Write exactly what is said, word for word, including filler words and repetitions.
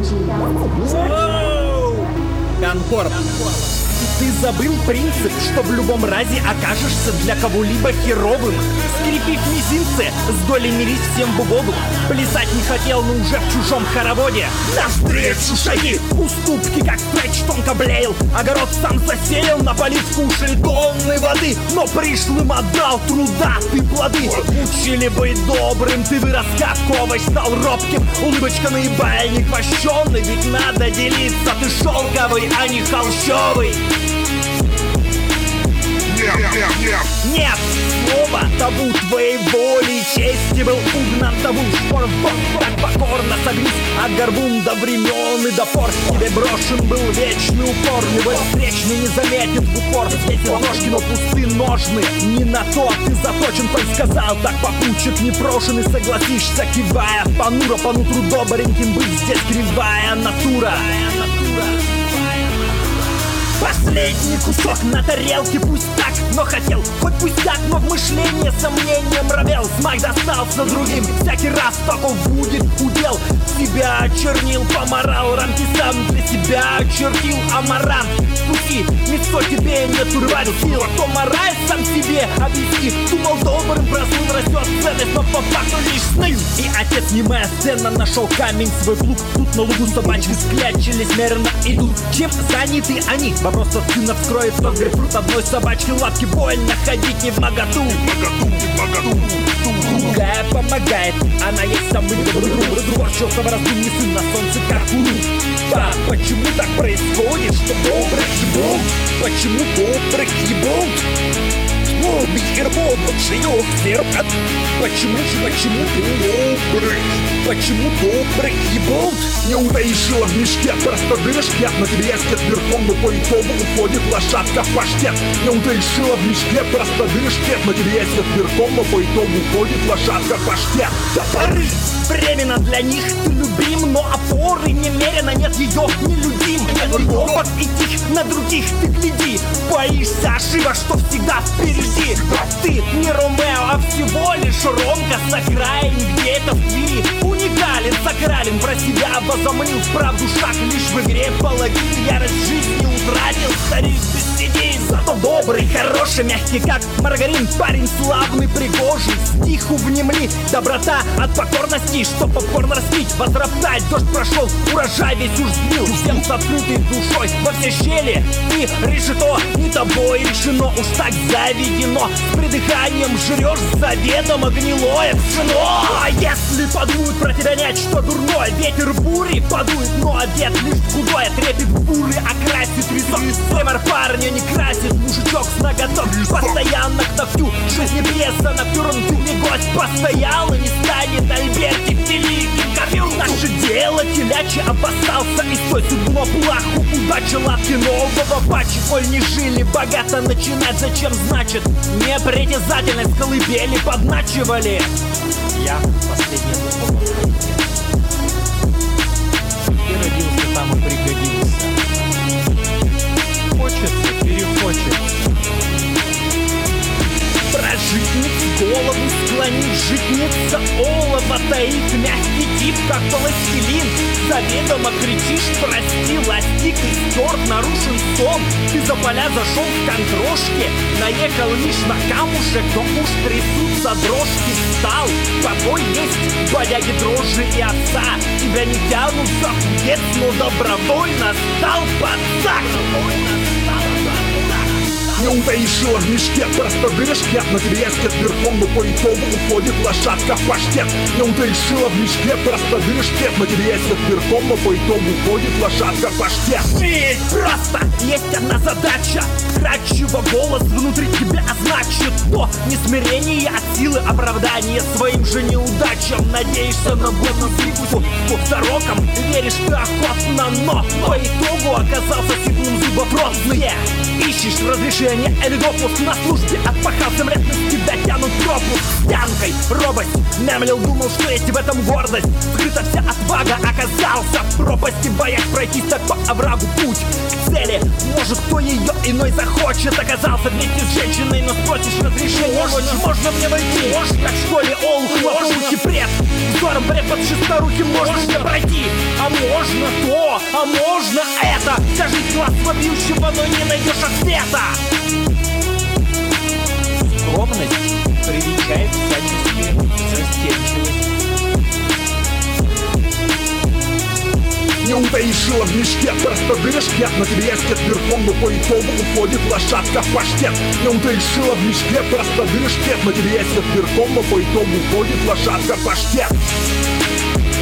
Конкорд. Ты забыл принцип, что в любом разе окажешься для кого-либо херовым. Скрепив мизинцы, с долей мирись всем в угоду. Плясать не хотел, но уже в чужом хороводе. Навстречу шаги, уступки, как стретч тонко блеял. Огород сам засеял, на поливку ушли тонны воды. Но пришлым отдал труда ты плоды. Учили быть добрым, ты вырос как овощ, стал робким. Улыбочка наебая, не хвощенный, ведь надо делиться. Ты шелковый, а не холщовый. Нет, нет, нет. Нет, слово табу твоей воли и чести был угнан табу. Шпор в бок, так покорно согнись от горбун до времен и до пор. Тебе брошен был вечный упор. Любой встречный не заметит в упор. Эти ложки, но пусты ножны. Не на то ты заточен, коль сказал. Так попутчик непрошенный, согласишься, кивая. Понуро по нутру добреньким быть здесь кривая натура. Последний кусок на тарелке, пусть так, но хотел, хоть пусть так, но в мышлении сомнением ровел. Смак достался другим, всякий раз таков будет удел. Себя очернил, поморал, рамки сам для себя очертил амарант. Пути, лицо тебе не турбать сил, то мораль сам себе объясни. Думал добрым, прослыл, растет ценность, но по факту лишь сны. И отец, немая сцена, нашел камень, свой плуг. Тут на лугу собачки склячились, мерно идут. Чем заняты они? Вопрос от сына вскроет, но грейпфрут одной собачки лапки больно ходить не в моготу. Другая помогает, она есть самый добрый друг. Разворчился в раздумье сын на солнце, как куру. Да, почему так происходит, что добрых ебут? Почему добрых ебут? Михербол, подшиёк, зеркат. Почему же, почему добрых? Почему добрых ебут? Не утаишила в мешке, просто дырышки. На тебе ездит верхом, но по итогу уходит лошадка в паштет. Не утаишила в мешке, просто дырышки. На тебе ездит верхом, но по итогу уходит лошадка в паштет. Топоры! Временно для них ты любим, но опоры немерено, нет ее нелюдим. Нет опыт и тих, на других ты гляди. Боишься ошибок, что всегда впереди. Ты не Ромео, а всего лишь Ромка с окраин, где-то в Твери. Уникален, сакрален, про себя возомнил в правду шаг. Лишь в игре половину ярость жизни утратил. Старик без сидей, зато добрый, хороший, мягкий как маргарин. Парень славный, пригожий, стиху внемли. Доброта от покорности, что попкорн растить, возроптать. Дождь прошел, урожай весь уж сбил. Всем с открытой душой во все щели. Ты решето, не тобой решено, уж так заведено. С придыханием жрешь заведомо гнилое пшено. А если подует про тебя нечто дурное, ветер бури подует, но одет лишь худое. Трепет буры окрасит резок. Тремор парня не красит, мужичок с наготов. Постоянно к ногтю, жизни пресса на пюрон. Ты не гость постоял и не станет Альбертик великим ковер. Наше дело телячье обоссался и стой судно плаху. Удача лапки нового патча. Коль не жили богато начинать, зачем значит непритязательность колыбели подначивали. Я последний духовный. Ты родился там и пригодился. Хочется, перехочется. Прожитниц голову склонив, житница олова таит мягкий тип, как пластилин. Заведомо кричишь, прости, ластик и стерт, нарушен сон. Ты за поля зашел в контрошке, наехал лишь на камушек, но уж трясутся дрожки. Встал, покой есть, бодяги дрожжи и овса. Тебя не тянут за худец, но добровольно стал пацак. Не утаишила в мешке, просто дырышки. На тебе ездит верхом, но по итогу уходит лошадка в паштет. Не утаишила в мешке, просто дырышки. На тебе ездит верхом, но по итогу уходит лошадка в паштет. Жить просто! Есть одна задача. Кратчего голос внутри тебя означит то не смирение от силы оправдания своим же неудачам. Надеешься на бонус-рикусу за роком, веришь ты охотно, но по итогу оказался сиплым зубопросные. Ищешь разрешение или допуск на службе, отпахал землет, на тебя тянут пропуск. нефтянкой. Робость, мямлил, думал, что есть в этом гордость. Скрыта вся отвага, оказался в пропасти, боясь пройтись так по оврагу путь к цели. Может, кто ее иной захочет. Оказался вместе с женщиной, но спросишь разрешение. Можно, можно мне войти? Может, как в школе Олух, хлопнул пресс. Взором препод шесторуким можно мне пройти. А можно то, а можно это. Вся жизнь глаз вопиющего, но не найдешь ответа. Скромность привечает всячески застенчивость. Не утаишила в мешке, просто дышке. На тебе ездит верхом, но по итогу уходит лошадка в паштет. Не утаишила в мешке, просто дышке. На тебе ездит верхом, но по итогу уходит лошадка в паштет.